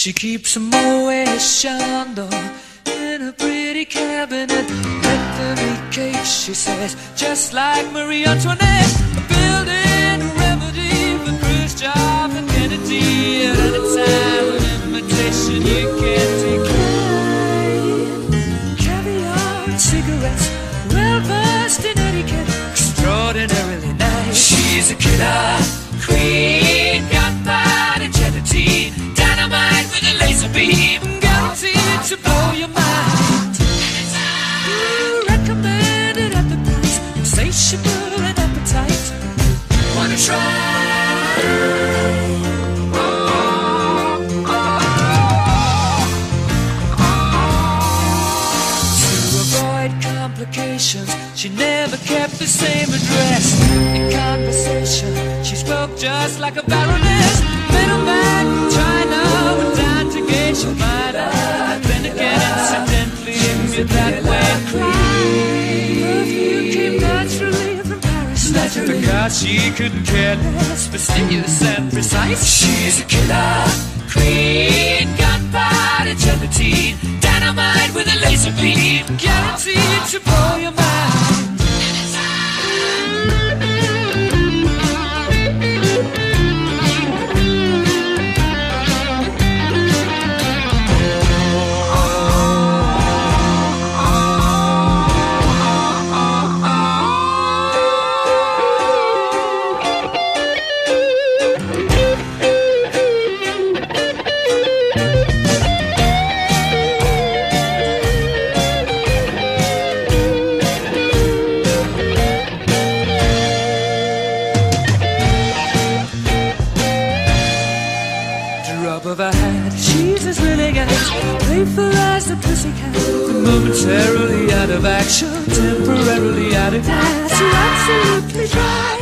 She keeps a Moet Chandon in a pretty cabinet. Let them eat cake, she says, just like Marie Antoinette. Building a remedy for Khrushchev and Kennedy. At any time, an invitation you can't decline. Caviar and cigarettes, well-versed in etiquette, extraordinarily nice. She's a killer queen, gunpowder gelatine, dynamite with a laser beam, guaranteed to blow your mind. Recommended at the price, insatiable and appetite. Wanna try? To avoid complications, she never kept the same address. In conversation, she spoke just like a baroness. Middleman from China went down to gauge your mind. Then again, incidentally, if that way. Perfume came naturally from Paris. Not because she couldn't care less, fastidious and precise. She's a killer queen, gunpowder gelatine, dynamite with a laser beam, guaranteed to blow your mind. Of a hat, she's as willing as playful as a pussycat. Momentarily out of action, temporarily out of gas. You're absolutely dry.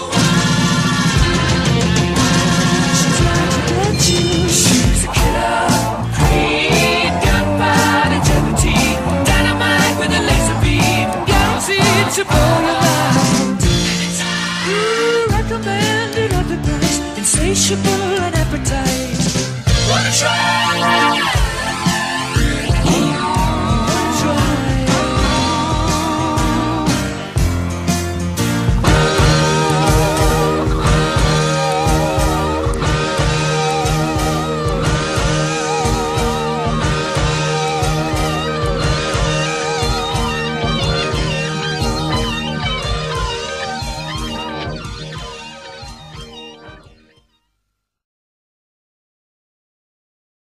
She's out to get you. She's a killer queen, gunpowder gelatine, dynamite with a laser beam, guaranteed to blow your mind. Recommended at the price, insatiable and appetite. Wanna try?